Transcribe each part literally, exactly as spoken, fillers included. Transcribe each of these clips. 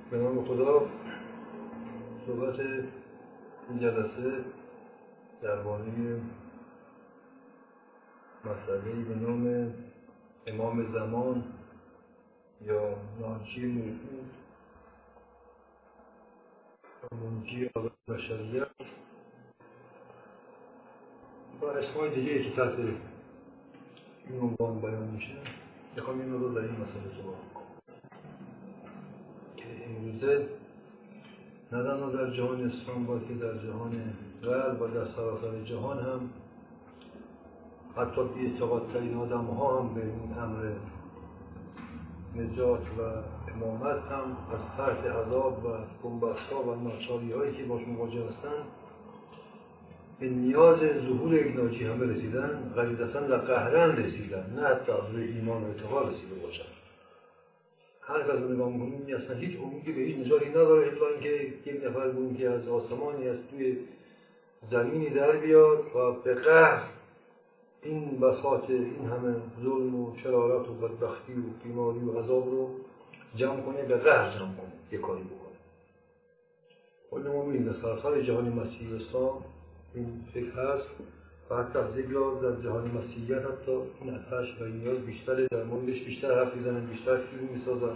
به نام خدا. صحبت این جلسه درباره مسئله‌ای به نام امام زمان یا ناجی موعود و منجی بشریت و اسمای دیگه که تحت این عنوان بیان میشه. میخوام این رو در این مسئله صحبت کنم که امروزه نه تنها در جهان اسلام بلکه در جهان غرب و در سراسر جهان هم حتی بی‌اعتقادترین آدم ها هم به این امر نجات و امامت هم از تحت عذاب و بنبست ها و ناچاری هایی که باش مواجه هستند به نیاز ظهور یک ناجی همه رسیدن، غریزتاً و قهراً رسیدن، نه حتی از روی ایمان و اعتقاد رسیده باشن. هر کس رو نگاه می‌کنیم این اصلا هیچ امیدی به هیچ نجاتی نداره الا اینکه یک نفر بگیم که از آسمانی از توی زمینی در بیاد و به قهر این بساط این همه ظلم و شرارت و بدبختی و بیماری و عذاب رو جمع کنه، به قهر جمع کنه، یک کاری بکنه. کل ما می‌بینیم در سراسر جهان مسیحی و اسلام این فکر هست و حتی از یک لحاظ در جهان مسیحیت حتی این آتش و این نیاز بیشتره، در موردش بیشتر حرف می‌زنن، بیشتر فیلم می‌سازن.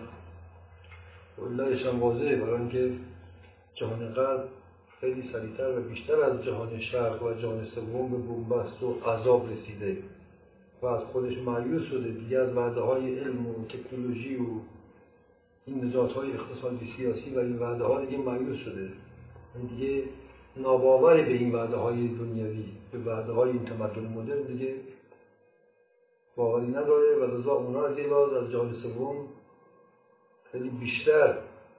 علتش هم واضحه، برای اینکه جهان غرب خیلی سریعتر و بیشتر از جهان شرق و جهان سوم به بنبست و عذاب رسیده و از خودش مایوس شده دیگه از وعده‌های علم و تکنولوژی و این نجات‌های اقتصادی سیاسی و این وعده‌ها دیگه مایوس شده. این دیگه ناباوری به این وعده‌های دنیوی، به وعده‌های این تمدن مدرن دیگه باوری نداره و لذا اونا از یه لحاظ از جهان سوم خیلی بیشتر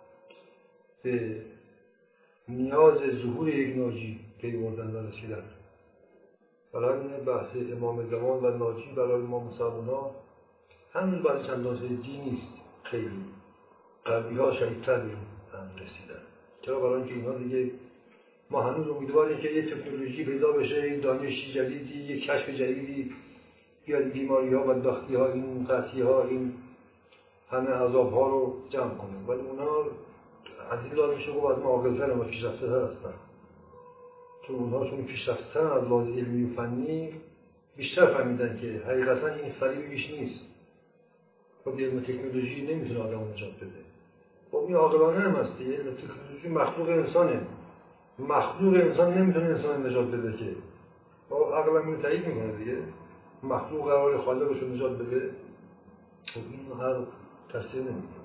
به نیاز ظهور یک ناجی پی بردن و رسیدن. برای این بحث امام زمان و ناجی برای ما مسلمان‌ها هنوز برای چندان جدی نیست. خیلی غربی‌ها شدیدتر به این رسیدن. چرا؟ برای اینکه اینا دیگه ما هنوز امیدواریم که یک تکنولوژی پیدا بشه، یک دانش جدیدی، یک کشف جدیدی بیاد بیماری‌ها و بدبختی‌ها، این قحطی‌ها، این همه عذاب‌ها رو جمع کنه. ولی اونا از این لحاظ میشه گفت از ما عاقل‌تر و پیشرفته‌تر هستن. چون اونها چون پیشرفته‌ترن از لحاظ علمی و فنی بیشتر فهمیدن که حقیقتاً این صلیبی بیش نیست. خب علم تکنولوژی نمیتونه آدمو نجات بده. خب این عاقلانه هم هست دیگه، علم تکنولوژی مخلوق انسانه. مخلوق انسان نمیتونه انسان نجات بده که. خب عقل هم اینو تایید میکنه دیگه. مخلوق قرار خالقش رو نجات بده. خب این هر تصدیق نمیکنه.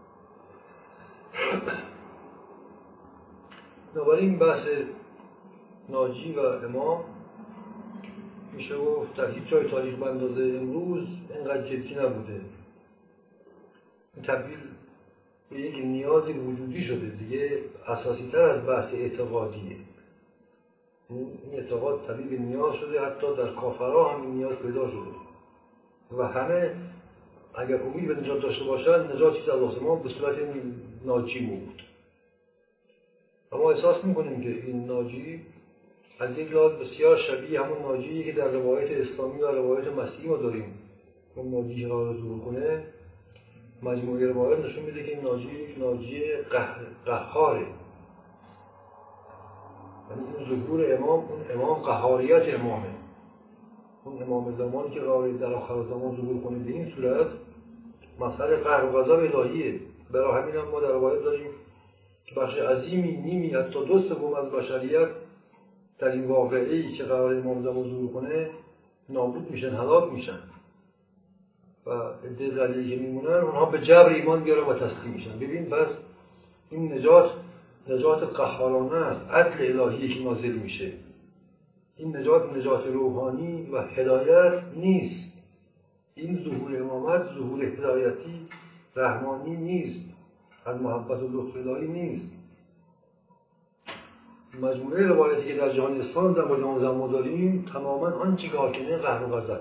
بنابراین بحث ناجی و امام میشه گفت در هیچ جای تاریخ به اندازه امروز اینقدر جدی نبوده. این تبدیل به یک نیاز وجودی شده دیگه، اساسی تر از بحث اعتقادیه. این اعتقاد تبدیل به نیاز شده، حتی در کافرها هم این نیاز پیدا شده و همه اگر امید به نجات داشته باشن نجاتی از آسمان به صورت ناجی بود. اما احساس میکنیم که این ناجی از یک لحاظ بسیار شبیه همون ناجی که در روایت اسلامی و روایت مسیحی ما داریم. اون ناجی که قرار ظهور کنه، مجموعه روایت نشون میده که این ناجی ناجی قهاره. یعنی این ظهور امام، اون امام قهاریت امامه. اون امام زمانی که قراره در آخر زمان ظهور کنه به این صورت مسئله قهر و غضب الهیه. برای همین هم ما در روایت داریم که بخش عظیمی، نیمی حتی دو سوم از بشریت در این واقعه‌ای که قراره امام زمان ظهور کنه نابود میشن، هلاک میشن و عده ذلیلی که میمونن اونها به جبر ایمان بیارن و تسلیم میشن. ببین پس این نجات نجات قهارانه است، عدل الهی که نازل میشه. این نجات نجات روحانی و هدایت نیست. این ظهور امامت ظهور هدایتی رحمانی نیست، از محبت و لطف الهی نیست. مجموعه روایتی که در جهان اسلام در مورد امام زمان داریم تماما آنچه که حاکمه قهر و غضبه.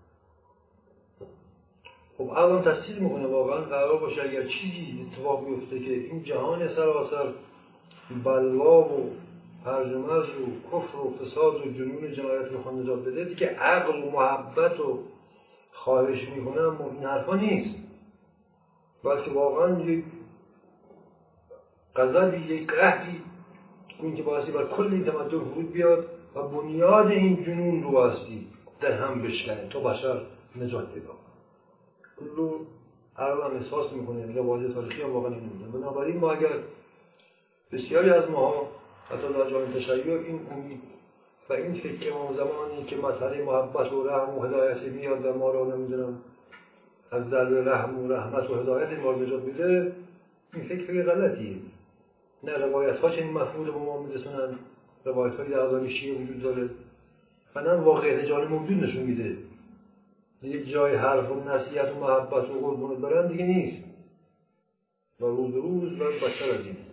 خب الان تصدیق میکنه واقعا قرار باشه اگر چیزی اتفاق بیفته که این جهان سراسر بلا و هرج و مرج و کفر و فساد و جنون جنایت رو خوان نجات بده دیگه عقل و محبت و خواهش میکنه، اما این حرفا نیست، بلکه واقعا یک غضبی، یک قهری این که بایستی بر کل این تمدن فرود بیاد و بنیاد این جنون رو بایستی در هم بشکنه تا بشر نجات پیدا کنه. اون رو عرب هم احساس میکنه، روایت تاریخی هم واقعا نمیدونه. بنابراین ما اگر بسیاری از ماها حتی در جامعه تشیع این امید و این فکر امام زمانی که مسئله محبت و رحم و هدایت میاد و ما رو نمیدونم از درد رحم و رحمت و هدایت ما رو نجات میده، این فکر فکر غلطیه. نه، روایت ها چنین مفهوم رو به ما میرسونن، روایت های در ازای شیعه وجود داره و نه واقعیت جان موجود نشون میده. یک جای حرف و نصیحت و محبت و قربونت برن دیگه نیست و روز روز و بدتر از این.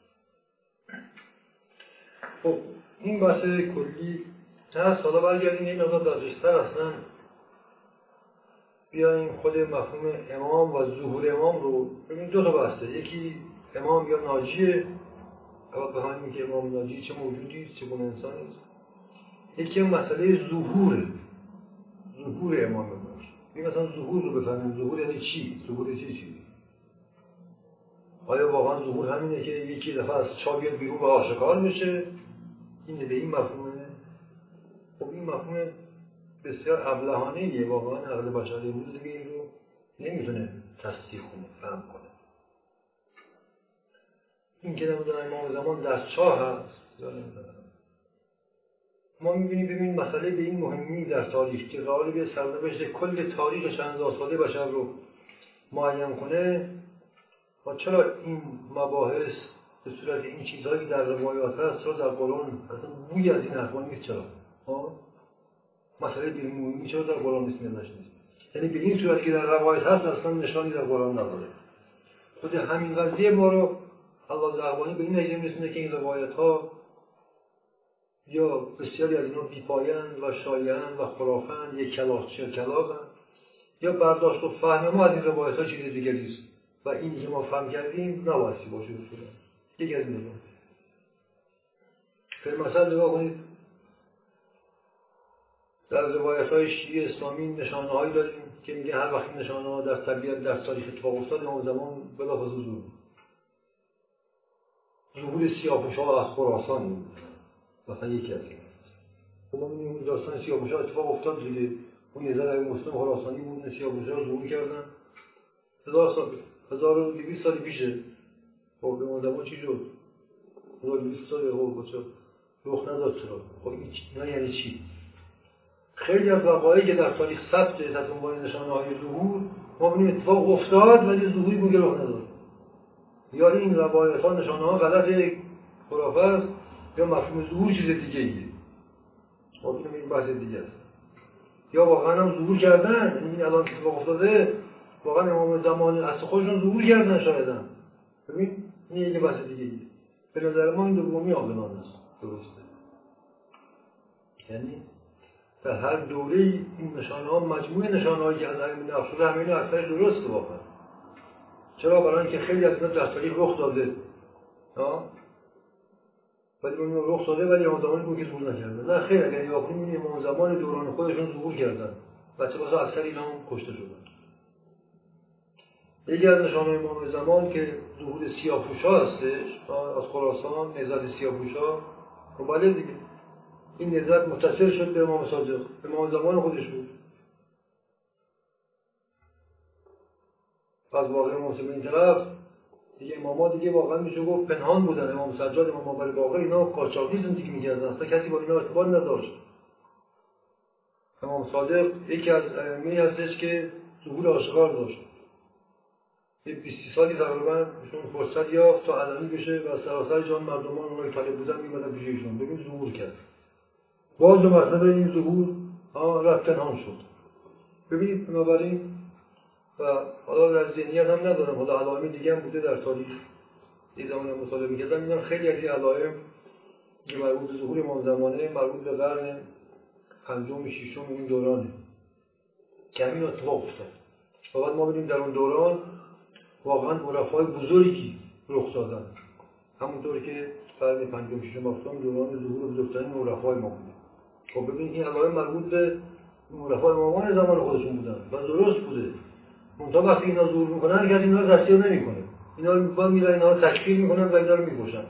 خب این بحث کلی هست. حالا برگردیم این مقدار دقیق‌تر اصلا بیایم خود مفهوم امام و ظهور امام رو ببینیم. دو تا بحثه، یکی امام یا ناجیه، اول بفهمیم که امام ناجی چه موجودی است، چگونه انسانی است. یکی مسئله ظهور ظهور امام ناجی. این مثلا ظهور رو بفهمیم، ظهور یعنی چی؟ ظهور چی چیزی؟ آیا واقعا ظهور همینه که یکی دفعه از چا بیاد بیرون و آشکار بشه؟ اینه به این مفهومه؟ خب این مفهوم بسیار ابلهانه‌ایه، واقعا عقل بشری امروز دیگه این رو نمیتونه تصدیق کنه، فهم کنه. این که نمیدونم امام زمان در چاه هست یا نمیدونم. ما میبینیم ببینیم مسئله به این مهمی در تاریخ که قراره به سرنوشت کل تاریخ چند هزار ساله بشر رو معین کنه و چرا این مباحث به صورت این چیزهایی در روایات هست چرا در قرآن اصلا بوی از این حرفا نیست؟ چرا؟ ها؟ مسئله به این مهمی چرا در قرآن نیست؟ نیست. یعنی به این صورت که در روایت هست اصلا نشانی در قرآن نداره. خود همین قضیه ما رو الله زعبانی به این نتیجه میرسونه که این روایت ها یا بسیاری از اینا بی‌پایه‌اند و شایع‌اند و خرافند، یک کلاغچی کلاغند، یا برداشت و فهم ما از این روایت ها چیز دیگری است و این که ما فهم کردیم نبایستی باشه اصولا. یکی از این نگاه. فیلم مثلا نگاه کنید در روایت های شیعه اسلامی نشانه هایی داریم که میگه هر وقت نشانه ها در طبیعت در تاریخ اتفاق افتاد اون زمان بلافاصله ظهور ظهور سیاه‌پوش‌ها از خراسان مثلا یکی از این. ما می‌بینیم داستان سیاه‌پوش‌ها اتفاق افتاد دیگه. اون یه ذره مسلم خراسانی بود، سیاه‌پوش‌ها ظهور کردن. هزار سال هزار و دویست سال پیشه. خب به اون زمان چی شد؟ هزار و دویست سال خب چه رخ نداد چرا؟ خب این یعنی چی؟ خیلی از وقایعی که در تاریخ ثبت تحت عنوان نشانه‌های ظهور ما می‌بینیم اتفاق افتاد ولی ظهوری بود که رخ نداد. یا این روایت‌ها نشانه‌ها غلط خرافه است یا مفهوم ظهور چیز دیگه ایه. خب این بحث دیگه است. یا واقعا هم ظهور کردن، این الان اتفاق افتاده واقعا امام زمان اصل خودشون ظهور کردن شاید هم. ببین این یه بحث دیگه ایه. به نظر ما این دومی عاقلانه است. درسته. یعنی در هر دوره این نشانه‌ها مجموعه نشانه‌هایی که از همین نقش شده همین اثرش درسته واقعا. چرا؟ برای اینکه خیلی از اینا در تاریخ رخ داده. ها؟ ولی اون رخ داده ولی اون زمانی بود که ظهور نکردن. نه خیر، اگر یا کنیم اون زمان دوران خودشون ظهور کردن. بچه بازا اکثر اینا هم کشته شدن. یکی از نشانه‌های امام زمان که ظهور سیاه‌پوش‌ها هستش، از خراسان نهضت سیاه‌پوش‌ها، خب بله دیگه. این نهضت متصل شد به امام صادق، امام زمان خودش بود. از واقع امام صادق این طرف دیگه امام‌ها دیگه واقعا میشه گفت پنهان بودن. امام سجاد، امام باقر باقر اینا قاچاقی زندگی می‌کردن، اصلا کسی با اینا ارتباط نداشت. امام صادق یکی از ائمه‌ای هستش که ظهور آشکار داشت. یه بیست سالی تقریباً ایشون فرصت یافت تا علنی بشه و سراسر جان مردمان اونایی طالب بودن می‌اومدن پیش ایشون. ببین ظهور کرد. باز به مسئله این ظهور ها رفت پنهان شد. ببینید بنابراین و حالا در ذهنیت هم ندارم، حالا علائم دیگه هم بوده در تاریخ. یه زمانی مطالعه می‌کردم می‌دیدم خیلی از این علائم که مربوط به ظهور امام زمانه مربوط به قرن پنجم ششم این دورانه که همین اتفاق افتاد. و بعد ما ببینیم در اون دوران واقعا عرفای بزرگی رخ دادن. همونطور که قرن پنجم ششم هفتم دوران ظهور بزرگترین عرفای ما بوده. خب ببین این علائم مربوط به عرفای امامان زمان خودشون بودن و درست بوده. منتها وقتی اینا ظهور میکنن کسی اینا رو تصدیق نمیکنه. اینا باز میرن اینا رو تکفیر میکنن و اینا رو میکشن،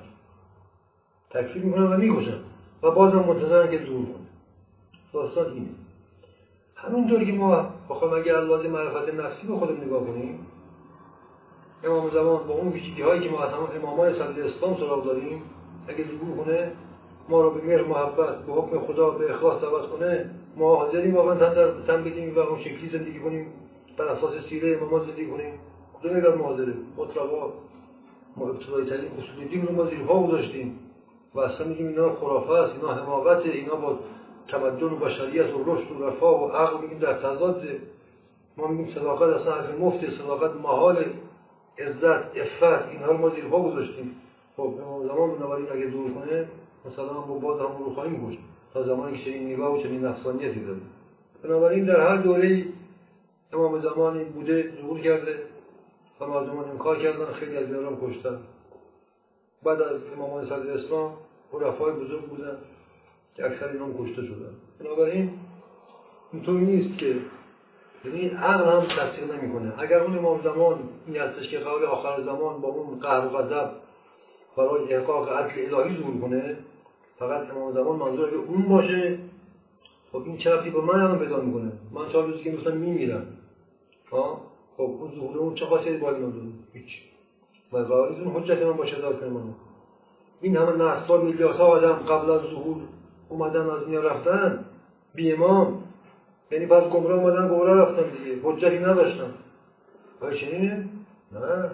تکفیر میکنن و میکشن و بازم منتظرن که ظهور کنه. داستان اینه. همونطور که ما بخوایم اگه از لحاظ معرفت نفسی به خودمون نگاه کنیم، امام زمان با اون ویژگی هایی که ما از همون امامان صدر اسلام سراغ داریم، اگه ظهور کنه ما رو به مهر محبت به حکم خدا به اخلاص دعوت کنه، ما حاضریم واقعا تن در تن بدیم و اون شکلی زندگی کنیم، بر اساس سیره امامان زندگی کنیم. کدوم یک از ما حاضره؟ مطلقا ما ابتدایی ترین اصول دین رو ما زیر پا گذاشتیم و اصلا میگیم اینا خرافه است، اینا حماقته، اینا با تمدن و بشریت و رشد و رفاه و عقل میگیم در تضاده. ما میگیم صداقت اصلا حرف مفته، صداقت محال، عزت، عفت، اینها رو ما زیر پا گذاشتیم. خب امام زمان بنابراین اگه دور کنه مثلا ما باز هم رو خواهیم گشت تا زمانی که چنین نگاه و چنین نفسانیتی داریم. بنابراین در هر دوره‌ای امام زمانی بوده ظهور کرده و مردمان انکار کردن، خیلی از اینا رو کشتن. بعد از امامان صدر اسلام خلفای بزرگ بودن که اکثر اینا هم کشته شدن. بنابراین اینطور نیست که یعنی عقل هم تصدیق نمی‌کنه. اگر اون امام زمان این هستش که قبل آخر زمان با اون قهر و غضب برای احقاق عدل الهی ظهور کنه، فقط امام زمان منظور اگه اون باشه، خب این چه ربطی به من الان پیدا می‌کنه؟ من چهار روزی که مثلا میمیرم. ها؟ خب اون ظهور اون چه خاصی باید نداره؟ هیچ. و قرار اون حجت من باشه داد من. این همه نسل میلیاردها آدم قبل از ظهور اومدن از دنیا رفتن بی امام، یعنی بعد گمراه اومدن گمراه رفتن دیگه، حجتی نداشتن. آیا چنینه؟ نه.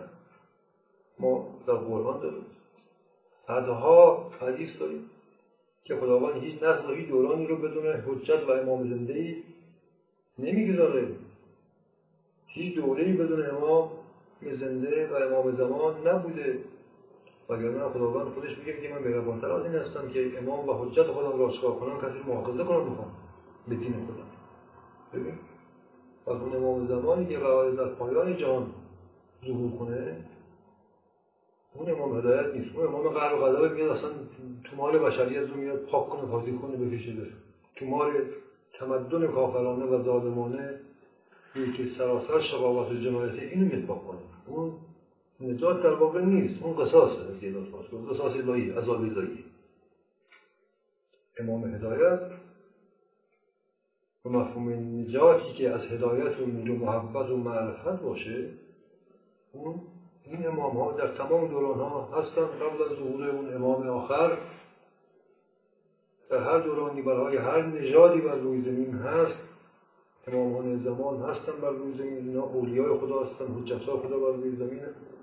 ما در قرآن داریم صدها حدیث داریم که خداوند هیچ نسل و هیچ دورانی رو بدون حجت و امام زنده‌ای نمیگذاره. هیچ دوره‌ای بدون امام زنده و امام زمان نبوده. وگرنه خداوند خودش میگه که من مهربان‌تر از این هستم که امام و حجت خودم را آشکار کنم، کسی رو مؤاخذه کنم میخوام به دین خودم. ببین و اون امام زمانی که قرار در پایان جهان ظهور کنه، اون امام هدایت نیست، اون امام قهر و غضب میاد اصلا تومار بشریت رو میاد پاک کنه، پاکی کنه، بکشه بره. تومار تمدن کافرانه و ظالمانه که سراسر شقاوت و جنایت اینو میاد پاک کنه. اون نجات در واقع نیست، اون قصاصه، قصاص الهی، عذاب الهی. امام هدایت و مفهوم نجاتی که از هدایت و نور و محبت و معرفت باشه، اون این امام ها در تمام دوران ها هستن. قبل از ظهور اون امام آخر در هر دورانی برای هر نژادی بر روی زمین هست امامان زمان هستن بر روی زمین. اینا اولیای خدا هستن، حجت‌های خدا بر روی زمین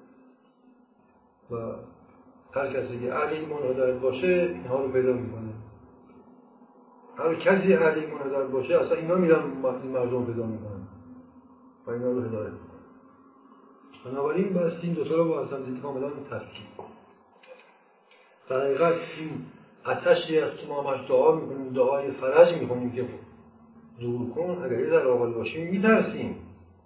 و هر کسی که اهل ایمان هدایت باشه اینها رو پیدا میکنه. هر کسی اهل ایمان هدایت باشه اصلا اینا میرن این مردم پیدا میکنن و اینا رو هدایت میکنن. بنابراین بایستی این دوتا رو با هم دیگه کاملا تفکیک کنیم. در حقیقت این آتشی است که ما همش دعا میکنیم، دعای فرج میکنیم که ظهور کن. اگر یه در آقل باشیم میترسیم.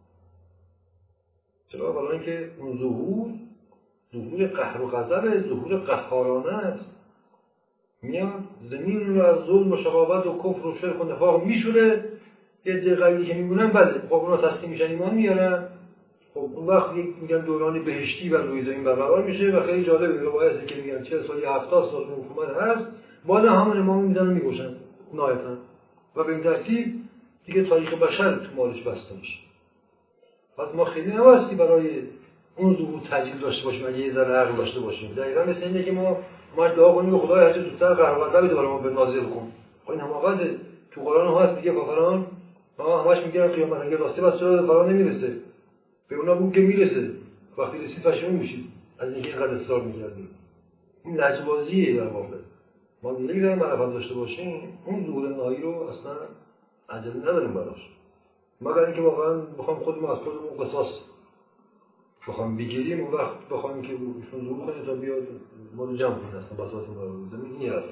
چرا؟ برای اینکه اون ظهور ظهور قهر و غضب، ظهور قهارانه است. میاد زمین رو از ظلم و شقاوت و کفر و شرک و نفاق میشوره. یه عده قلیلی که میمونن بله خب اونا تسلیم میشن، ایمان میارن. خب اون وقت میگن دوران بهشتی بر روی زمین برقرار میشه و خیلی جالبه روایتی که میگن چهل سال یا هفتاد سال حکومت هست، باز همون امام میذارن میگوشن نهایتا و به این ترتیب دیگه تاریخ بشر تو مالش بسته میشه. پس ما خیلی نباستی برای اون ظهور تجلیل داشته باشیم اگه یه ذره عقل داشته باشیم. دقیقاً مثل اینه که ما ما دعا کنیم خدای هر چه زودتر قهر و غضب بده برای ما به نازل کن. خب این حماقت تو قرآن هست میگه کافران ما همش میگن قیامت اگه راستی بس چرا قرآن نمیرسه؟ به اونا بگو که میرسه. وقتی رسید پشیمون میشید از اینکه اینقدر اصرار میکردیم. این لجبازیه در واقع. ما دیگه اگه معرفت داشته باشیم اون ظهور نهایی رو اصلا عجله نداریم براش. مگر اینکه واقعا بخوام خودمون از خودمون قصاص بخوام بگیریم اون وقت بخوام که ایشون ظهور کنه تا بیاد ما رو جمع کنه اصلا بساط ما رو زمین این حرفی.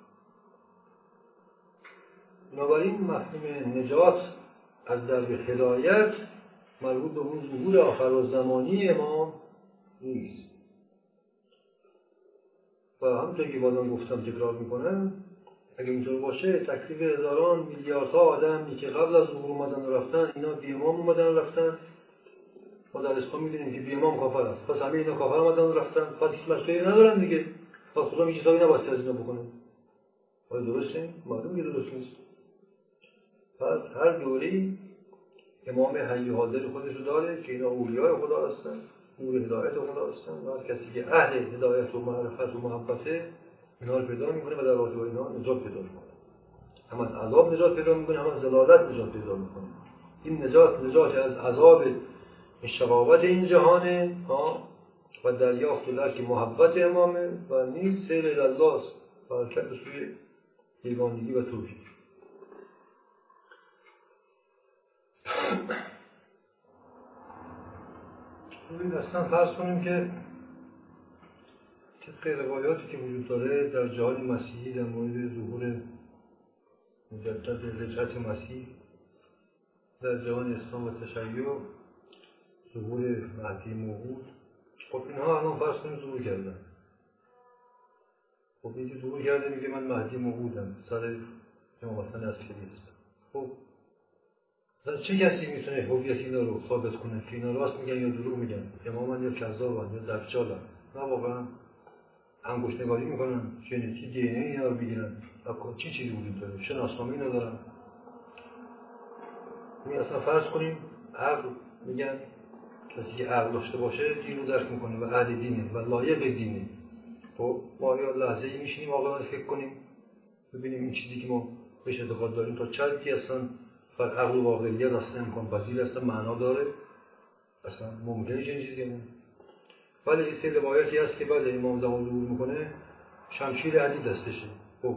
بنابراین مفهوم نجات از درب هدایت مربوط به اون ظهور آخر زمانی امام نیست. و همونطور که بازم گفتم تکرار میکنم اگه اینطور باشه تکلیف هزاران میلیاردها آدمی که قبل از ظهور اومدن و رفتن اینا بی امام اومدن و رفتن ما در اسلام می‌دونیم که بی امام کافر است. پس همه اینا کافر آمدن رفتن، پس هیچ مشکلی ندارن دیگه. پس خدا هیچ حسابی نباید از اینا بکنه. آیا درسته؟ معلومه که درست نیست. پس هر دوره‌ای امام حی حاضر خودش رو داره که اینا اولیای خدا هستن، نور هدایت خدا هستن و هر کسی که اهل هدایت و معرفت و محبته اینا رو پیدا می‌کنه و در راه اینا نجات پیدا می‌کنه. هم از عذاب نجات پیدا می‌کنه، هم از ضلالت نجات پیدا می‌کنه. این نجات نجات از عذاب شقاوت این جهانه ها و دریافت و درک محبت امامه و نیز سیر الله است و حرکت به سوی یگانگی و توحید. ببین اصلا فرض کنیم که طبق روایاتی که وجود داره در جهان مسیحی در مورد ظهور مجدد رجعت مسیح، در جهان اسلام و تشیع ظهور مهدی موعود، خب اینها الان فرض کنیم ظهور کردن. خب اینکه ظهور کرده میگه من مهدی موعودم، سر امام حسن عسکری هستم. خب چه کسی میتونه هویت اینا رو ثابت کنه که اینا راست میگن یا دروغ میگن؟ امامان یا کذابن یا دجالن؟ نه واقعا انگشت نگاری میکنن، ژنتیک دی ان ای اینا رو میگیرن. اصلا چی چیزی وجود داره؟ شناسنامه ندارن. می اصلا فرض کنیم عقل، میگن کسی که عقل داشته باشه دین رو درک میکنه و اهل دینه و لایق دینه. خب ما یا لحظه ای میشینیم واقعا فکر کنیم ببینیم این چیزی که ما بهش اعتقاد داریم تا چه حدی اصلا بر عقل و واقعیت اصلا امکان پذیر اصلا معنا داره، اصلا ممکنه چنین چیزی نه. ولی این سری روایتی هست که بعد امام زمان ظهور میکنه شمشیر علی دستشه. خب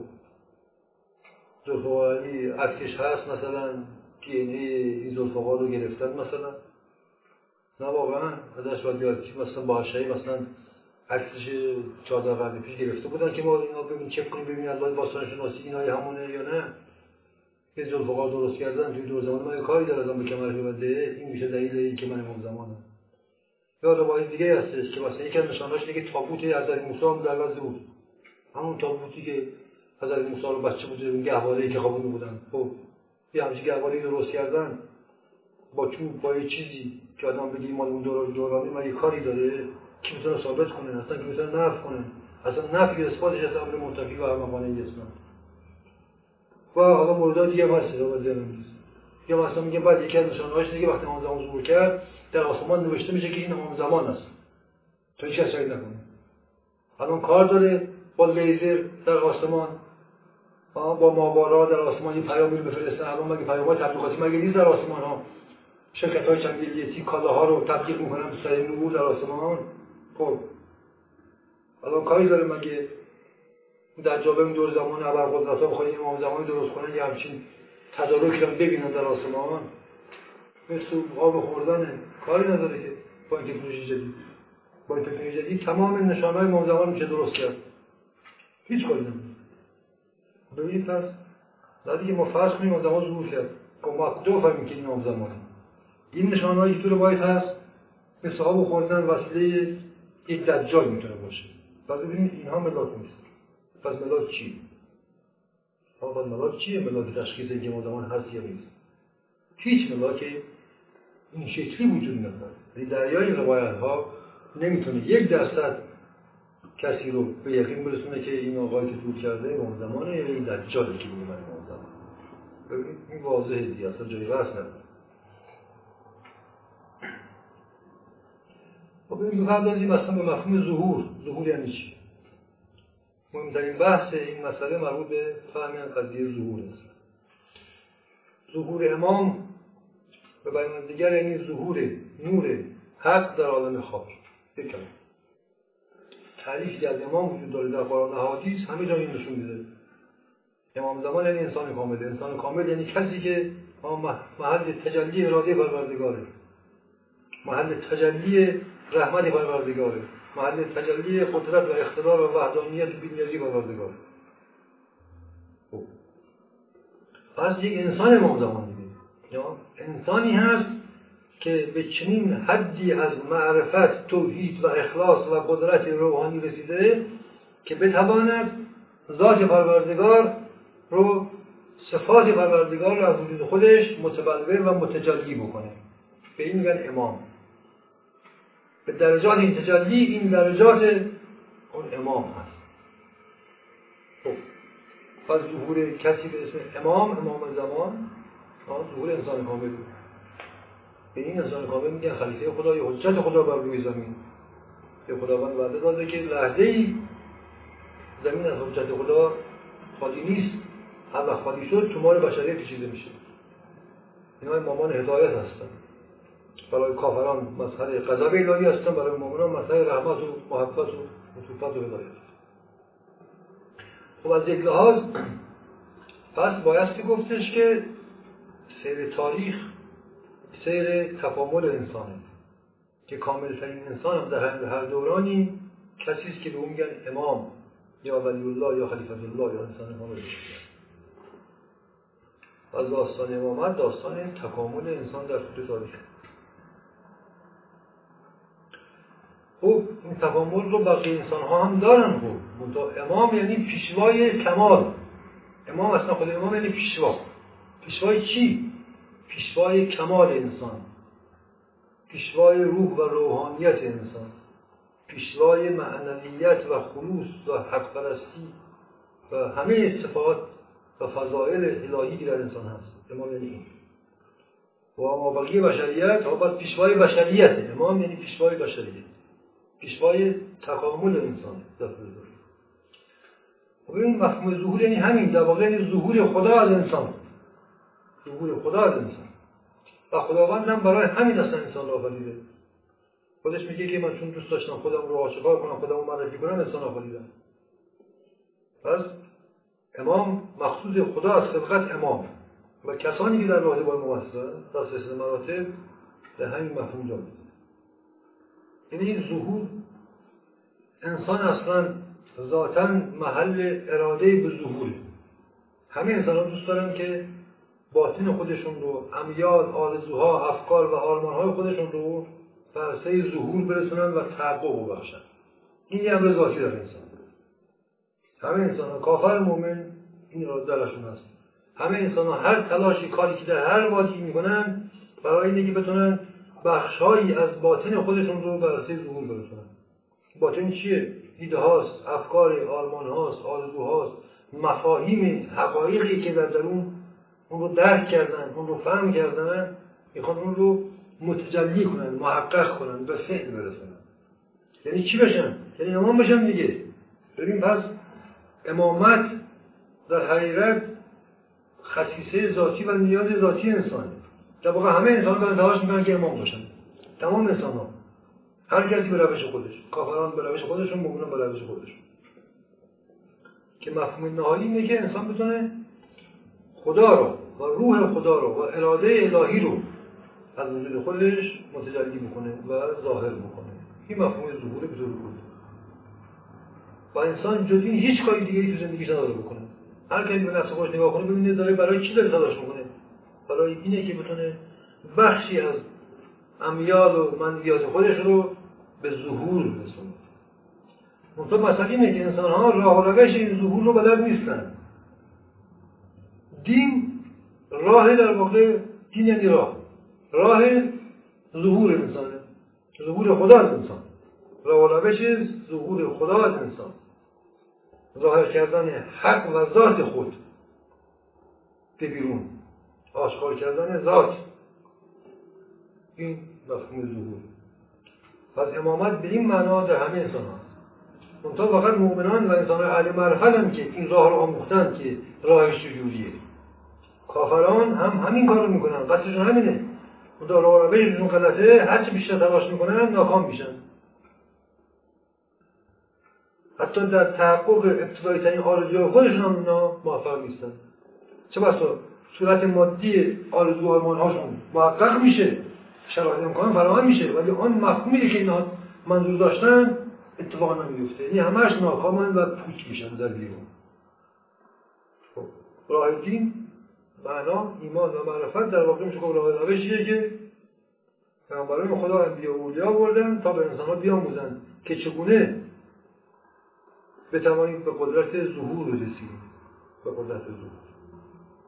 زلفقاری عکسش هست، مثلا دی ان ای این زلفقار رو گرفتن مثلا، نه واقعا ازش باید بیاد که مثلا با شایی مثلا عکسش چهارده قرن پیش گرفته بودن که ما اینا ببین چک کنیم ببینیم الله باستان شناسی اینا همونه یا نه. یه زلفقار درست کردن توی دور زمان ما یه کاری داره ازم به کمرش ببنده، این میشه دلیل این که من امام زمانم. یا روایت دیگه هستش که مثلا یکی از نشانهاش دیگه تابوت حضرت موسی هم در وضع بود، همون تابوتی که حضرت موسی رو بچه بود اون گهواره‌ای که خوابونده بودن. خب یه همچین گهواره‌ای درست کردن با چوب با یه چیزی که آدم بگی مال اون دوران دورانی ما یه کاری داره که میتونه ثابت کنه، اصلا که میتونه نفی کنه، اصلا نفی اثباتش از امر منتفی و احمقانه اسلام. و حالا موردای دیگه هم هست رو بذاریم. یا مثلا میگه بعد یکی از نشانه‌هاش دیگه وقتی امام زمان ظهور کرد در آسمان نوشته میشه که این امام زمان است. تو هیچ کس شاید نکنه. الان کار داره با لیزر در آسمان با ماهواره‌ها در آسمان این پیامی رو بفرسته. الان مگه پیام‌های تبلیغاتی مگه نیست در آسمان ها؟ شرکت‌های چندیلیتی کالاها رو تبلیغ میکنن به سر نور در آسمان. خب الان کاری داره مگه در جابه دور زمان ابرقدرت‌ها بخواد امام زمانی درست کنن یه همچین تدارکی رو ببینن در آسمان؟ مثل آب خوردنه، کاری نداره که با این تکنولوژی جدید. با این تکنولوژی جدید تمام نشانه‌های امام زمان میشه درست کرد. هیچ کاری نداره. ببینید پس نه دیگه ما فرض کنیم امام زمان ظهور کرد. ما دو فهمیم که این امام زمانه. این نشانه‌های تو روایت هست مثل آب خوردن وسیله یک دجال میتونه باشه. پس ببینید اینها ملاک نیست. پس ملاک چی؟ آقا ملاک چیه؟ ملاک تشخیص اینکه امام زمان هست یا نیست. هیچ ملاک این شکلی وجود نداره. یعنی دریای روایت‌ها نمیتونه یک درصد کسی رو به یقین برسونه که این آقایی که ظهور کرده امام زمانه یا این دجاله که میگه من امام زمان. ببینید این واضحه دیگه، اصلا جایی بحث نداره. خب ببینید بپردازیم اصلا به مفهوم ظهور. ظهور یعنی چی؟ مهمترین بحث این مسئله مربوط به فهم قضیه ظهور است. ظهور امام به بیان دیگر یعنی ظهور نور حق در عالم خاک. یک کلمه تعریفی که از امام وجود داره در قرآن و احادیث همه جا این نشون میده. امام زمان یعنی انسان کامل. انسان کامل یعنی کسی که محل تجلی اراده پروردگاره، محل تجلی رحمت پروردگاره، محل تجلی قدرت و اقتدار و وحدانیت و بی‌نیازی پروردگاره. خب پس یک انسان امام زمان دیگه، یا انسانی هست که به چنین حدی از معرفت، توحید و اخلاص و قدرت روحانی رسیده که بتواند ذات پروردگار رو، صفات پروردگار رو از وجود خودش متبلور و متجلی بکنه. به این میگن امام. به درجات این تجلی، این درجات اون امام هست. خب پس ظهور کسی به اسم امام، امام زمان، ظهور انسان کامل بود. به این انسان کامل میگن خلیفه خدا یا حجت خدا بر روی زمین. که خداوند وعده داده که لحظه‌ای زمین از حجت خدا خالی نیست. هر وقت خالی شد تومار بشریت کشیده میشه. اینا امامان هدایت هستن. برای کافران مظهر غضب الهی هستن، برای مؤمنان مظهر رحمت و محبت و لطافت و هدایت. خب از یک لحاظ پس بایستی گفتش که سیر تاریخ سیر تکامل انسانه که کاملترین انسان هم در هر دورانی کسی است که به اون میگن امام یا ولی الله یا خلیفت الله یا انسان کامل میگن. از داستان امامت داستان تکامل انسان در طول تاریخ. خب این تکامل رو بقیه انسان ها هم دارن. خب امام یعنی پیشوای کمال. امام اصلا خود امام یعنی پیشوا. پیشوای چی؟ پیشوای کمال انسان، پیشوای روح و روحانیت انسان، پیشوای معنویت و خلوص و حق پرستی و همه صفات و فضائل الهی که در انسان هست. امام یعنی این. و اما بقیه بشریت ها باید پیشوای بشریت. امام یعنی پیشوای بشریت، پیشوای تکامل انسان در طول تاریخ. و این مفهوم ظهور یعنی همین، در واقع یعنی ظهور خدا از انسان، ظهور خدا از انسان. و خداوند هم برای همین اصلا انسان را آفریده. خودش میگه که من چون دوست داشتم خودم رو آشکار کنم، خودم رو معرفی کنم، انسان آفریدم. پس امام مخصوص خدا از خلقت امام و کسانی که در راه با امام هستن در سلسله مراتب در همین مفهوم جا میده. یعنی این ظهور انسان اصلا ذاتاً محل اراده به ظهوره. همه انسان ها دوست دارن که باطن خودشون رو، امیال، آرزوها، افکار و آرمانهای خودشون رو به عرصه ظهور برسونن و تحقق ببخشن. این یه امر ذاتی داره انسان. همه انسان ها، کافر مومن، این را درشون هست. همه انسان ها هر تلاشی، کاری که در هر واجی میکنن برای اینه که بتونن بخشهایی از باطن خودشون رو به عرصه ظهور برسونن. باطن چیه؟ ایده هاست، افکار، آرمان هاست، آرزو هاست، مفاهیم، حقایقی که در درون اون رو درک کردن، اون رو فهم کردن، میخوان اون رو متجلی کنن، محقق کنن، به فعل برسونن. یعنی چی بشن؟ یعنی امام بشن دیگه. ببین پس امامت در حقیقت خصیصه ذاتی و نیاز ذاتی انسانه. در واقع همه انسان ها تلاش میکنن که امام باشن. تمام انسان ها. هر کسی به روش خودش. کافران به روش خودشون، مؤمنان به روش خودشون. که مفهوم نهایی اینه که انسان بتونه خدا رو و روح خدا رو و اراده الهی رو از وجود خودش متجلی بکنه و ظاهر بکنه. این مفهوم ظهور به طور کلی. و انسان جز این هیچ کاری دیگری تو زندگیش نداره بکنه. هر کسی به نفس خودش نگاه کنه ببینه داره برای چی داره تلاش میکنه. برای اینه که بتونه بخشی از امیال و منویات خودش رو به ظهور برسونه. منطقه مسئله اینه که انسان ها راه و روش این ظهور رو بلد نیستن. دین راه، در واقع دین یعنی راه، راه ظهور انسانه، ظهور خدا از انسان. راه و روش ظهور خدا از انسان، ظاهر کردن حق و ذات خود به بیرون، آشکار کردن ذات. این مفهوم ظهور. پس امامت به این معنا در همه انسان ها. منتها فقط مؤمنان و انسان اهل معرفت هم که این راه رو آموختن که راهش چجوریه. کافران هم همین کار رو میکنن، قصدشون همینه. منتها راه و روششون غلطه، هرچی بیشتر تلاش میکنن ناکام میشن. حتی در تحقق ابتدایی ترین آرزوهای خودشون هم اینا موفق نیستن. چه بسا صورت مادی آرزو و آرمان‌هاشون محقق میشه، شرایط امکان فراهم میشه، ولی آن مفهومی که اینا منظور داشتن اتفاقا نمیفته. یعنی همش ناکامن و پوچ میشن در بیرون. خب راه دین، معنا، ایمان و معرفت در واقع میشه که راه روشیه که پیامبران خدا انبیا و اولیا بردن تا به انسان‌ها بیاموزن که چگونه بتوانید به قدرت ظهور رسید. به قدرت ظهور.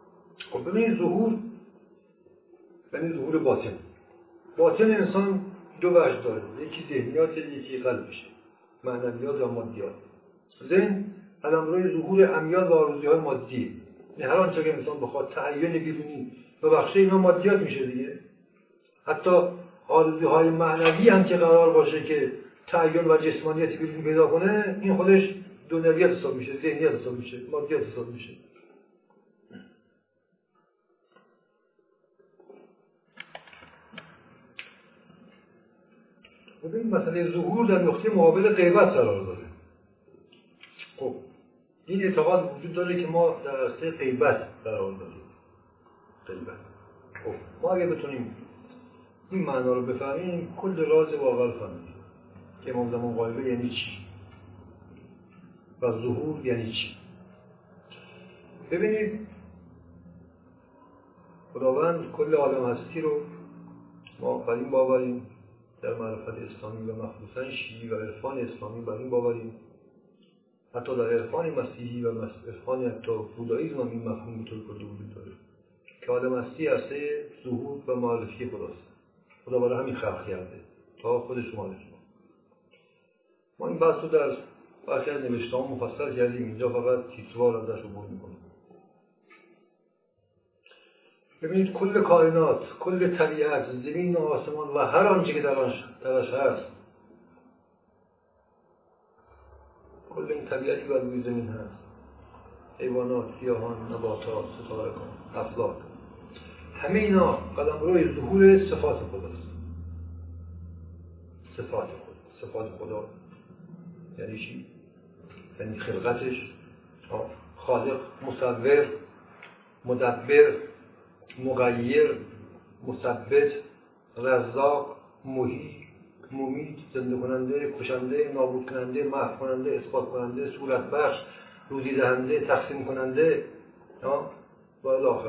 خب ببینید ظهور یعنی ظهور باطن. باطن انسان دو وجه داره، یکی ذهنیات، یکی قلبشه، معنویات و مادیات. ذهن قلمرو ظهور امیال و آرزوهای مادیه. هر آنچه که انسان بخواد تعین بیرونی و بخش اینا مادیات میشه دیگه. حتی آرزوهای معنوی هم که قرار باشه که تعین و جسمانیت بیرونی پیدا کنه، این خودش دنیویت حساب میشه، ذهنیت حساب میشه، مادیات حساب میشه. ببین مسئله ظهور در نقطه مقابل غیبت قرار داره. خب این اعتقاد وجود داره که ما در عرصه غیبت قرار داریم. غیبت. خب ما اگه بتونیم این معنا رو بفهمیم، کل راز واقع فهمیم که امام زمان غایبه یعنی چی و ظهور یعنی چی. ببینید خداوند کل عالم هستی رو ما بر این باوریم، در معرفت اسلامی و مخصوصا شیعی و عرفان اسلامی بر این باوریم، حتی در عرفان مسیحی و عرفان حتی بودائیسم هم این مفهوم به طور کلی وجود داره که عالم هستی عرصه ظهور و معرفی خداست. خدا برای همین خلق کرده تا خودش رو معرفی کنه. ما این بحث رو در برخی از نوشته‌ها مفصل کردیم، اینجا فقط تیتروار ازش عبور می‌کنیم. ببینید کل کائنات، کل طبیعت، زمین و آسمان و هر آنچه که در درش هست، کل این طبیعتی بر روی زمین هست، حیوانات، گیاهان، نباتات، ستارگان، افلاک، همه اینا قلمروی ظهور صفات خداست. صفات خدا، صفات خدا یعنی چی؟ یعنی خلقتش، خالق، مصور، مدبر، مغیر، مثبت، رزاق، محیی، ممیت، زنده کننده، کشنده، نابود کننده، محو کننده، اثبات کننده، صورت بخش، روزی دهنده، تقسیم کننده و الی آخر.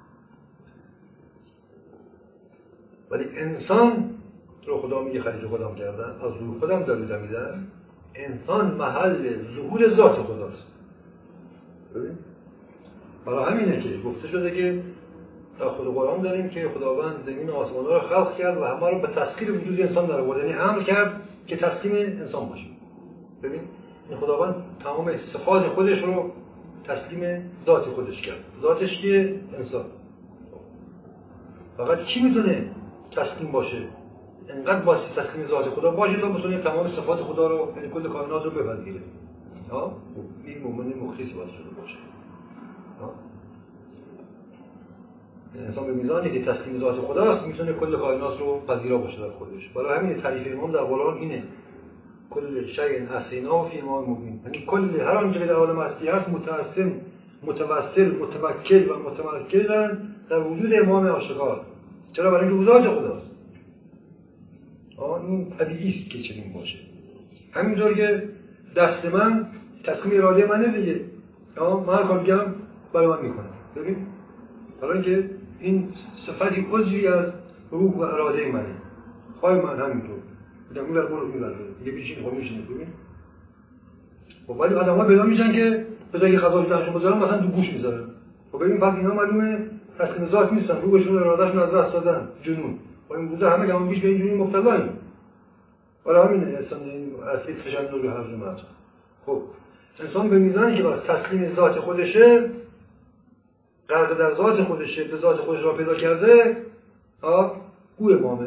ولی انسان رو خدا میگه خلیل خودم کردن، از روح خودم داریده میدن. انسان محل ظهور ذات خداست. ببین برای همینه که گفته شده که در خود قرآن داریم که خداوند زمین و آسمان رو خلق کرد و همه رو به تسخیر وجود انسان در آورد، یعنی امر کرد که تسلیم انسان باشه. ببین این خداوند تمام صفات خودش رو تسلیم ذات خودش کرد. ذاتش که انسان. فقط کی میتونه تسلیم باشه؟ انقدر باید تسلیم ذات خدا باشه تا بتونه تمام صفات خدا رو، یعنی کل کائنات رو بپذیره. ها؟ این مؤمن مخلص باید شده باشه. ها؟ انسان به میزانی که تسلیم ذات خداست میتونه کل کائنات رو پذیرا باشه در خودش. برای همین تعریف امام در قرآن اینه: کل شیء احصیناه فی امام مبین. یعنی کل هر آنچه در عالم هستی هست متعصم، متوسل، متوکل و متمرکزن در وجود امام آشکار. چرا؟ برای اینکه ذات خداست. آن این طبیعی است که چنین باشه. همینطور که دست من تصمیم اراده منه دیگه. آ من کار میگم برای من میکنم. ببین برای اینکه این صفتی عضوی از روح و اراده منه. خواهی من همینطور بودم میبر برو میبر دیگه بیشین خود میشینه. ببین خب ولی آدم ها پیدا میشن که بذاری که غذا بیدنشون بذارن مثلا تو گوش میذارن. خب ببین پس اینا معلومه تسلیم ذات نیستن، روحشون و ارادهشون از دست دادن. جنون و این بوده همه گمان بیش به این جنون مبتلاییم. حالا همینه انسان این اصلی تشنج به هر جمعت. خب انسان به میزانی که باز تسلیم ذات خودشه، غرق در ذات خودشه، به ذات خودش را پیدا کرده، آه گوه مامه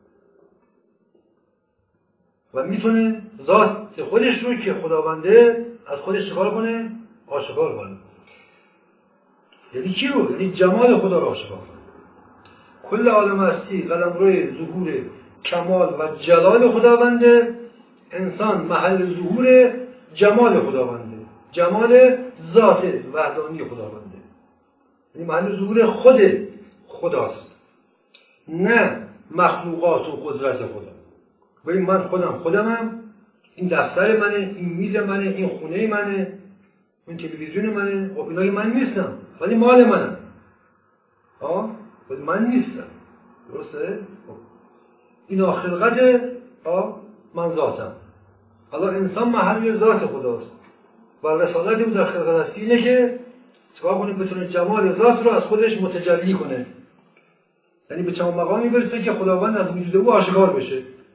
و میتونه ذات خودش رو که خداونده از خودش چکار کنه؟ آشکار کنه. یعنی چی رو؟ یعنی جمال خدا رو آشکار کنه. کل عالم هستی قلمروی ظهور کمال و جلال خداونده، انسان محل ظهور جمال خداونده، جمال ذات وحدانی خداونده، یعنی محل ظهور خود خداست، نه مخلوقات و قدرت خدا. ببین من خودم خودمم، این دفتر منه، این میز منه، این خونه منه، این تلویزیون منه. خب اینا من نیستم ولی مال منم. ها ولی من نیستم. درسته؟ خب این خلقت ها من ذاتم. حالا انسان محل ذات خداست و رسالت او در خلقت هستی اینه که چکار کنه؟ بتونه جمال ذات رو از خودش متجلی کنه، یعنی به چنان مقامی برسه که خداوند از وجود او آشکار بشه.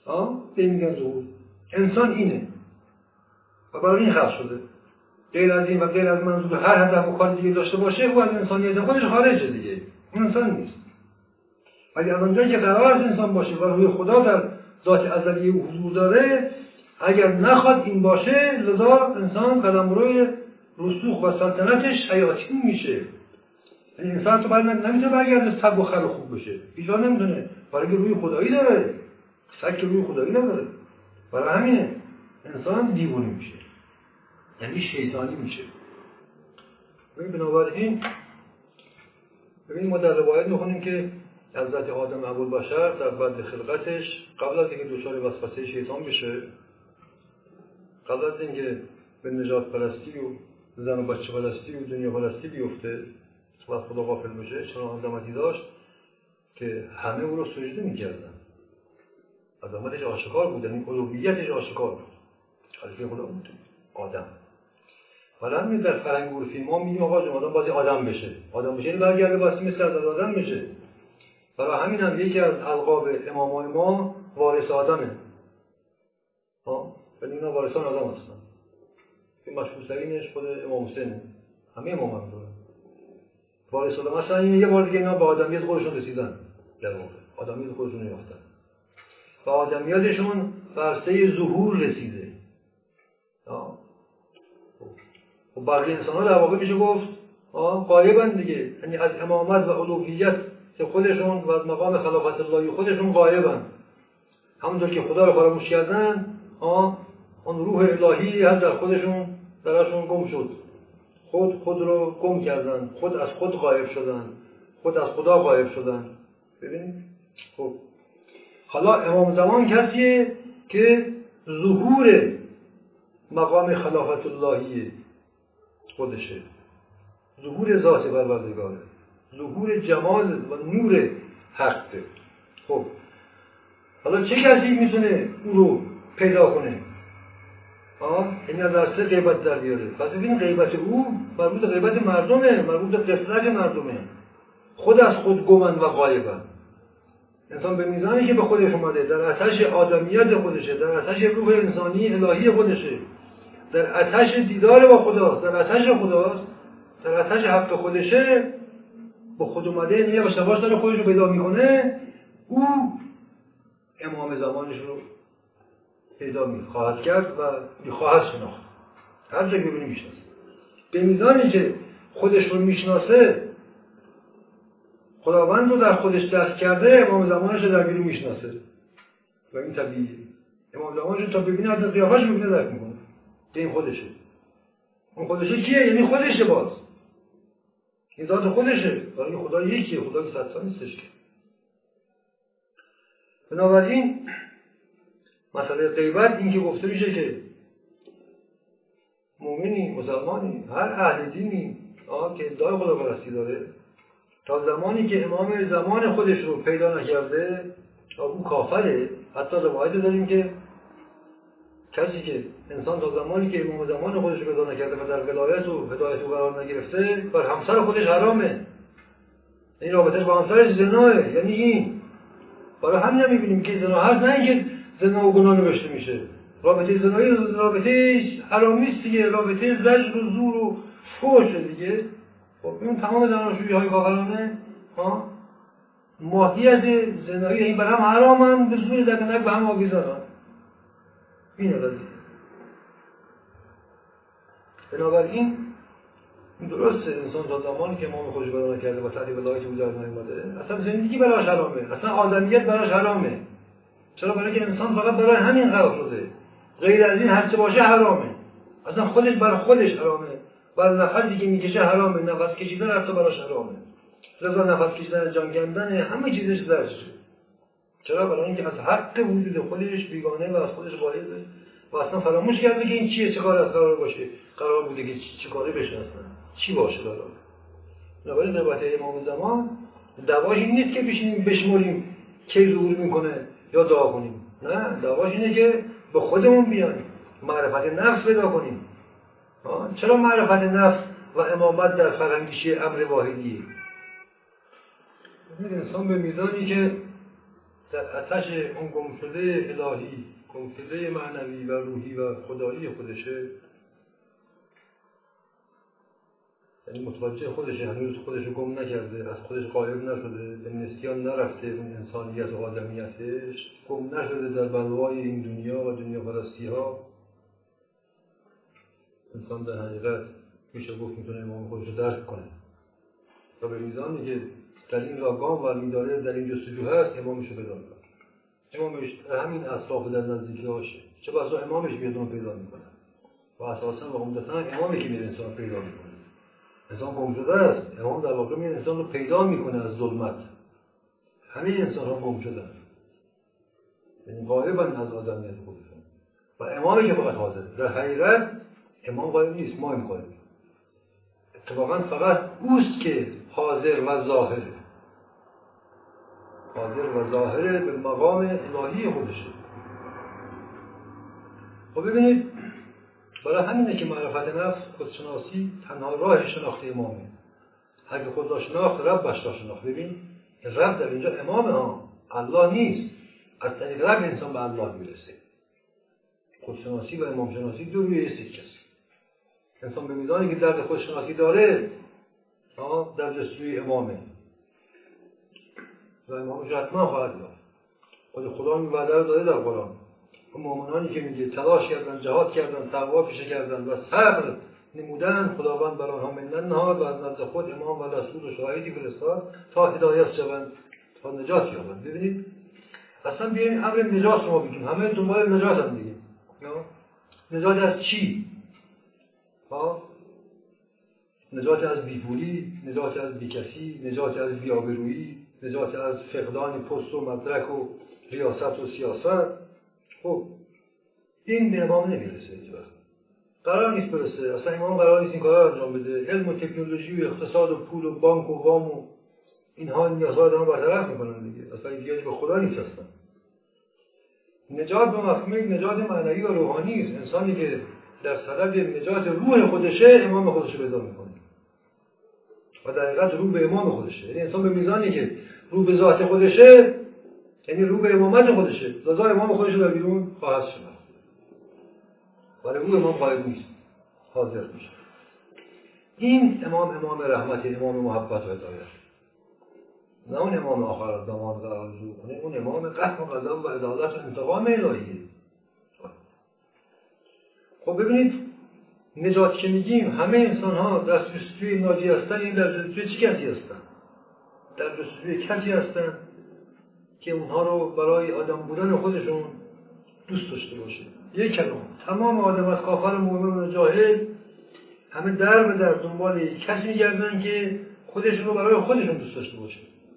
آه به میگن ظهور. انسان اینه و برای این خلق شده. غیر از این و غیر از منظور هر هدف و کار دیگه داشته باشه او از انسانیت خودش خارجه دیگه، انسان نیست. ولی از اونجایی که قرار است انسان باشه و روی خدا در ذات ازلی او حضور داره، اگر نخواد این باشه لذا انسان قلمروی رسوخ و سلطنتش حیاتی میشه. یعنی انسان تو باید نمیتونه برگرده تب و خر خوب بشه، بیجا نمیتونه، برای روی خدایی داره، سگ روی خدایی نداره. برای همینه انسان دیوانه میشه، یعنی شیطانی میشه. ببین بنابراین ببین ما در روایت میخونیم که حضرت آدم ابوالبشر در بعد خلقتش قبل از اینکه دچار وسوسه شیطان بشه، قبل از اینکه به نجات پرستی و زن و بچه پرستی و دنیا پرستی بیفته و از خدا غافل بشه، چون عظمتی داشت که همه او رو سجده میکردن. عظمتش آشکار بود، یعنی الوهیتش آشکار بود، خلیفه خدا بود آدم. ولی همین در فرهنگ عرفی ما میگیم آقا جون آدم بازی آدم بشه، آدم بشه یعنی برگرده واسه مثل از آدم بشه. برای همین هم یکی از القاب امامان ما وارث آدمه. ها ولی اینا وارثان آدم هستن. این مشهور ترینش خود امام حسینه، همه امامان داره وارث آدم هستن. این یه بار دیگه اینا به آدمیت خودشون رسیدن، در واقع آدمیت خودشون یافتن و آدمیتشون فرسته ظهور رسیده. ها و بقیه انسان ها در واقع میشه گفت غایبن دیگه، یعنی از امامت و الوهیت خودشون و از مقام خلافت اللهی خودشون غایبن. همونطور که خدا رو فراموش کردن، اون روح الهی هم در خودشون درشون گم شد، خود خود رو گم کردن، خود از خود غایب شدن، خود از خدا غایب شدن. ببینید خب حالا امام زمان کسیه که ظهور مقام خلافت اللهی خودشه، ظهور ذات پروردگاره، ظهور جمال و نور حقه. خب حالا چه کسی میتونه او رو پیدا کنه؟ آه این از درسته غیبت در بیاره. پس ببین غیبت او مربوط غیبت مردمه، مربوط قفلت مردمه، خود از خود گمن و غایبن. انسان به میزانی که به خودش اومده، در آتش آدمیت خودشه، در آتش روح انسانی الهی خودشه، در آتش دیدار با خدا، در آتش خداست، در آتش حق خودشه، با خود اومده یعنی یواش یواش داره خودش رو پیدا میکنه، او امام زمانش رو پیدا میخواهد کرد و میخواهد شناخت. هر جا که ببینی میشناسه. به میزانی که خودش رو میشناسه، خداوند رو در خودش دست کرده، امام زمانش رو در بیرون میشناسه و این طبیعیه. امام زمانش رو تا ببینه حتی قیافه‌اش رو ببینه درک میکنه که این خودشه. اون خودشه کیه؟ یعنی خودشه. باز این ذات خودشه، برای خدا یکیه، خدا که صد تا نیستش که. بنابراین مسئله غیبت این که گفته میشه که مؤمنی، مسلمانی، هر اهل دینی که ادعای خداپرستی داره، تا زمانی که امام زمان خودش رو پیدا نکرده او کافره. حتی روایت داریم که کسی که انسان تا زمانی که امام زمان خودش رو پیدا نکرده و در ولایت و هدایت او قرار نگرفته، بر همسر خودش حرامه. این رابطهش با همسرش زناه. یعنی این برای همین می‌بینیم که زنا هست، نه اینکه زنا و گناه نوشته میشه. رابطه زنایی رابطه حرامی است دیگه، رابطه زجر و زور و فحش دیگه. خب این تمام زناشویی‌های کافرانه ها ماهیت زنایی این برام حرامن، به زور دکنک به هم آویزانن. اینه قضیه. بنابراین درسته انسان تا زمانی که امام خودش پیدا نکرده و تحت ولایت او در نیامده، اصلا زندگی براش حرامه، اصلا آدمیت براش حرامه. چرا؟ برای که انسان فقط برای همین خلق شده. غیر از این هر چه باشه حرامه. اصلا خودش بر خودش حرامه، بر نفسی که میکشه حرامه، نفس کشیدن حتی براش حرامه. لذا نفس کشیدن، جان کندن، همه چیزش درشه. چرا؟ برای اینکه از حق وجود خودش بیگانه و از خودش واحده و اصلا فراموش کرده که این چیه، چه کار از قرار باشه، قرار بوده که چه کاری بشه، اصلا چی باشه قرار. بنابراین نوبت امام زمان دواش این نیست که بشینیم بشمریم کی ظهور میکنه یا دعا کنیم. نه، دواش اینه که به خودمون بیایم، معرفت نفس پیدا کنیم. چرا معرفت نفس و امامت در فرهنگیشه امر واحدیه؟ انسان به میزانی که در آتش اون گم شده الهی، گم شده معنوی و روحی و خدایی خودشه، یعنی متوجه خودشه، هنوز خودش رو گم نکرده، از خودش غایب نشده، به نسیان نرفته، اون انسانیت و آدمیتش گم نشده در بلوای این دنیا و دنیا پرستی ها. انسان در حقیقت میشه گفت میتونه امام خودش رو درک کنه و به میزانی که در این راه گام برمی‌داره، در این جستجو هست، امامش رو پیدا میکنه. امامش همین اطراف در نزدیکی هاشه، چه بسا امامش بیاد اون پیدا میکنه و اساسا و عمدتاً امامی که میره انسان پیدا میکنه. انسان گم شده است، امام در واقع میره انسان رو پیدا میکنه از ظلمت. همه انسان ها گم شدن، یعنی غایبن از آدمیت خودشون و امامی که فقط حاضره. در حقیقت امام غایب نیست، ما هم غایبیم. اتفاقا فقط اوست که حاضر و ظاهره، حاضر و ظاهره به مقام الهی خودشه. خب ببینید، برای همینه که معرفت نفس، خودشناسی، تنها راه شناخت امامه. اگه خود را شناخت، ربش را شناخت. ببین رب در اینجا امامه ها، الله نیست. از طریق رب انسان به الله میرسه. خودشناسی و امام شناسی دو روی یک سکه است. انسان به میزانی که درد خودشناسی داره، در جستجوی امامه و امامش حتما خواهد یافت. خود خدا این وعده رو داده در قرآن. اون مؤمنانی که میگه تلاش کردن، جهاد کردن، تقوا پیشه کردن و صبر نمودن، خداوند بر آنها منت نهاد و از نزد خود امام و رسول و شاهدی فرستاد تا هدایت شوند، تا نجات یابند. ببینید اصلا بیایم امر نجات رو بگیم، همه دنبال نجات هم دیگه. نجات از چی؟ ها؟ نجات از بیپولی، نجات از بیکسی، نجات از بی‌آبرویی، نجات از فقدان پست و مدرک و ریاست و سیاست. خب این به امام نمیرسه. هیچ وقت قرار نیست برسه. اصلا امام قرار نیست این کارا رو انجام بده. علم و تکنولوژی و اقتصاد و پول و بانک و وام و اینها نیازها رو برطرف میکنن دیگه. اصلا احتیاج به خدا نیست. اصلا نجات به مفهوم نجات معنوی و روحانی است. انسانی که در صدد نجات روح خودشه، امام خودش پیدا میکنه و در حقیقت رو به امام خودشه. یعنی انسان به میزانی که رو به ذات خودشه، یعنی رو به امامت خودشه، لذا امام خودش در بیرون خواهد شد. ولی او امام غایب نیست، حاضر میشه. این امام امام رحمت، امام محبت و هدایت، نه اون امام آخر زمان قرار رجوع کنه. اون امام قهر و غضب و عدالت و انتقام الهیه. خب ببینید نجات که میگیم، همه انسان ها در جستجوی ناجی هستن. این در جستجوی چه کسی هستن؟ در جستجوی کسی هستن که اونها رو برای آدم بودن خودشون دوست داشته باشه. یک کلام تمام آدم از کافر مومن و جاهل همه در به در دنبال کسی میگردن که خودشون رو برای خودشون دوست داشته باشه،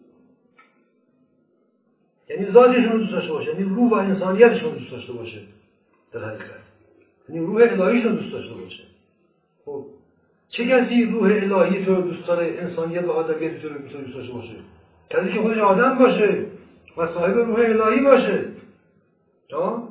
یعنی ذاتشون رو دوست داشته باشه، یعنی روح و انسانیتشون رو دوست داشته باشه، در حقیقت یعنی روح الهیشون رو دوست داشته باشه. خب چه کسی روح الهی تو رو دوست داره، انسانیت و آدمیت تو رو دوست داشته باشه؟ کسی که خودش آدم باشه و صاحب روح الهی باشه. ها؟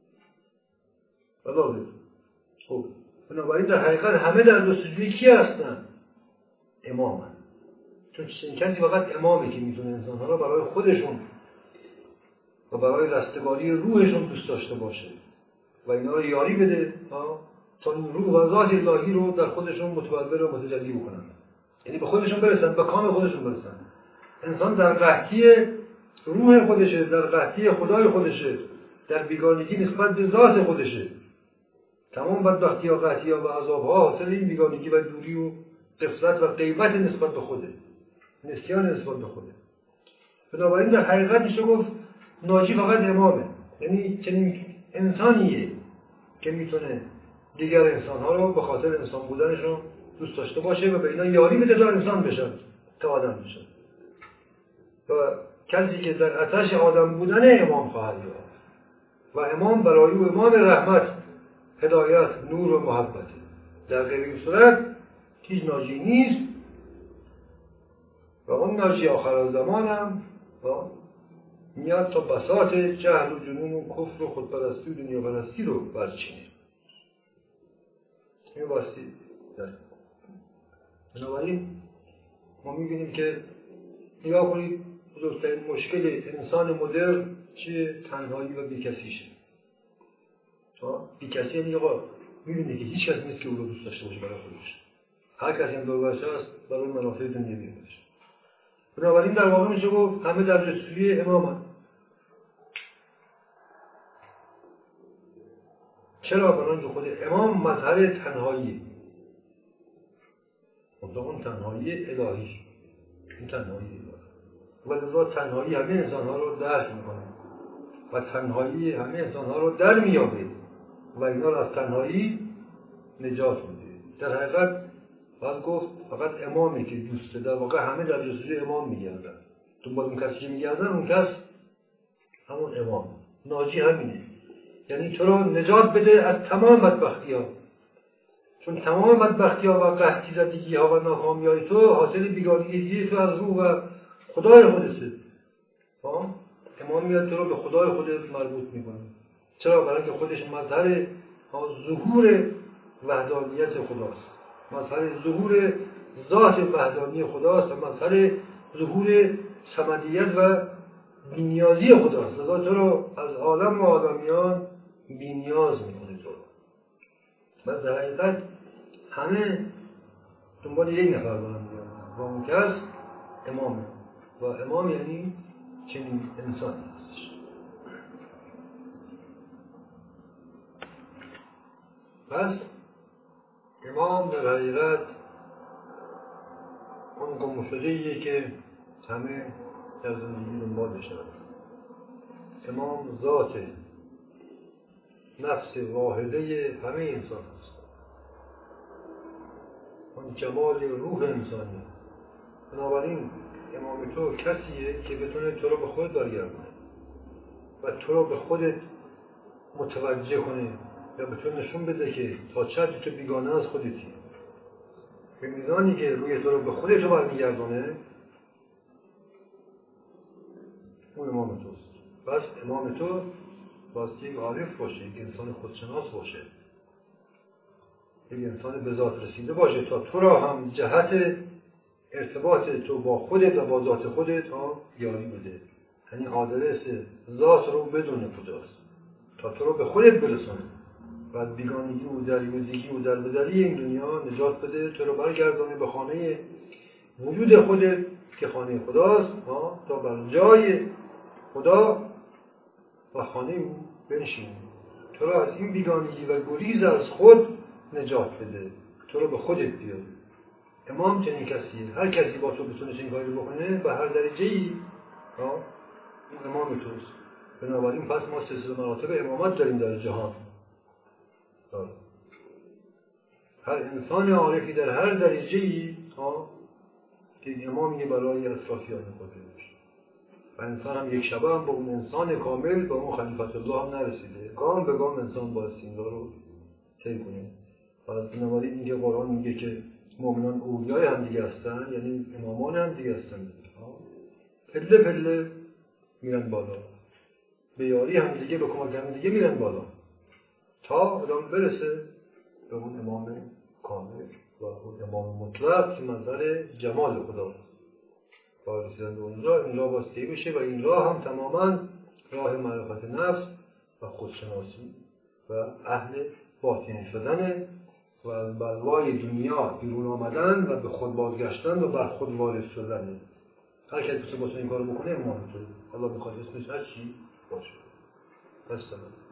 بله. خب بنابراین در حقیقت همه در جستجوی کی هستن؟ امام هستن. چون کسی فقط امامه که میتونه انسانها رو برای خودشون و برای رستگاری روحشون دوست داشته باشه و اینا رو یاری بده تا این روح و ذات الهی رو در خودشون متبلور و متجلی بکنن، یعنی به خودشون برسن، به کام خودشون برسن. انسان در قحطی روح خودشه، در قحطی خدای خودشه، در بیگانگی نسبت به ذات خودشه. تمام بدبختی ها، قحطی ها و عذاب ها حاصل این بیگانگی و دوری و غفلت و غیبت نسبت به خوده، نسیان نسبت به خوده. بنابراین در حقیقت میشه گفت ناجی فقط امامه، یعنی چنین انسانیه که میتونه دیگر انسانها رو به خاطر انسان بودنشون دوست داشته باشه و به اینا یاری بده تا انسان بشن، تا آدم بشن. و کسی که در آتش آدم بودن امام خواهد یافت و امام برای او امام رحمت، هدایت، نور و محبت. در غیر این صورت هیچ ناجی نیست و اون ناجی آخر زمان هم میاد تا بساط جهل و جنون و کفر و خودپرستی و دنیا پرستی رو برچینه. این واسطی داره. بنابراین ما میبینیم که نگاه کنید بزرگترین مشکل انسان مدرن چیه؟ تنهایی و بیکسیشه. بیکسی یعنی آقا می‌بینه که هیچ کس نیست که او رو دوست داشته باشه برای خودش. هر کسی هم دور برش هست برای منافع دنیوی خودش. بنابراین در واقع میشه گفت همه در جستجوی امامن. چرا؟ برای که خود امام مظهر تنهاییه. اون تنهایی الهی، این تنهایی الهی. و لذا تنهایی همه انسان‌ها رو درک می‌کنه و تنهایی همه انسان‌ها رو در می‌یابه و اینا رو از تنهایی نجات میده. در حقیقت باید گفت فقط امامی که دوسته، در واقع همه در جستجوی امام میگردن. دنبال اون کسی که میگردن، اون کس همون امام. ناجی همینه، یعنی تو رو نجات بده از تمام بدبختی‌ها، چون تمام بدبختی‌ها و قحطی زدگی‌ها و ناکامی‌های تو حاصل بیگانگی تو از روح و خدای خودته. امام میاد تو رو به خدای خودت مربوط میکنه. چرا؟ برای اینکه خودش مظهر ظهور وحدانیت خداست، مظهر ظهور ذات وحدانی خداست و مظهر ظهور صمدیت و بی‌نیازی خداست. لذا تو رو از عالم و آدمیان بی‌نیاز میکنه. تو و در حقیقت همه دنبال یک نفر دارن میگردن و اون کس امامه. و امام یعنی چنین انسانی هستش. پس امام در حقیقت اون گمشده‌ایه که همه در زندگی دنبالش هستند. امام ذات نفس واحده همه انسان هست. اون جمال روح انسانی. بنابراین امام تو کسیه که بتونه تو رو به خود برگردونه و تو رو به خودت متوجه کنه یا بتونه نشون بده که تا چه حد تو بیگانه از خودتی. به میزانی که روی تو رو به خودت رو برمیگردونه، اون امام توست. پس امام تو باستی یک عارف باشه، یک انسان خودشناس باشه، یک انسان به ذات رسیده باشه تا تو را هم جهت ارتباط تو با خودت و با ذات خودت ها یاری بده. یعنی آدرس ذات رو بدون کجاست تا تو رو به خودت برسونه و از بیگانگی و دریوزگی و دربدری این دنیا نجات بده، تو رو برگردونه به خانه وجود خودت که خانه خداست ها، تا بر جای خدا و خانه او بنشینی. تو رو از این بیگانگی و گریز از خود نجات بده، تو رو به خودت بیاره. امام چنین کسیه. هر کسی با تو بتونه چنین کاری بکنه به هر درجه‌ای ها، این امام توست. بنابراین پس ما سلسله مراتب امامت داریم در جهان. داریم. هر انسان عارفی در هر درجه‌ای ها که امامی برای اطرافیان خودش باشه. و انسان هم یک شبه هم به اون انسان کامل، به اون خلیفت الله هم نرسیده. گام به گام انسان باید این رو طی کنه. و بنابراین اینکه قرآن میگه که مؤمنان اولیای هم دیگه هستن، یعنی امامان هم دیگه هستن، پله پله میرن بالا، به یاری هم دیگه، به کمک هم دیگه میرن بالا تا آدم برسه به اون امام کامل و اون امام مطلق که منظر جمال خدا با رسیدن به اون راه. این راه باسته بشه و این راه هم تماما راه معرفت نفس و خودشناسی و اهل باطنی شدن و از بلوای دنیا بیرون آمدن و به خود بازگشتن و بر خود وارد شدن. هر کسی که باشه این کارو بکنه امام تو. الله میخواد اسمش هر چی باشه. بس